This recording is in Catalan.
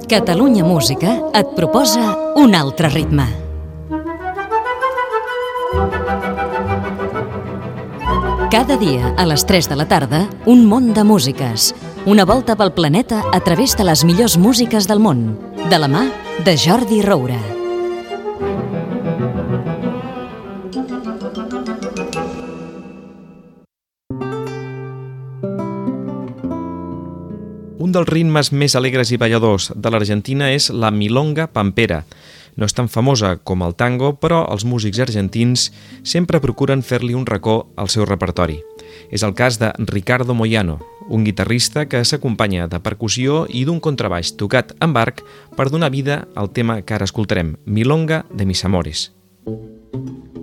Catalunya Música et proposa un altre ritme. Cada dia a les 3 de la tarda, un món de músiques. Una volta pel planeta a través de les millors músiques del món. De la mà de Jordi Roura. Un dels ritmes més alegres i balladors de l'Argentina és la milonga pampera. No és tan famosa com el tango, però els músics argentins sempre procuren fer-li un racó al seu repertori. És el cas de Ricardo Moyano, un guitarrista que s'acompanya de percussió i d'un contrabaix tocat amb arc per donar vida al tema que ara escoltarem, Milonga de mis amores.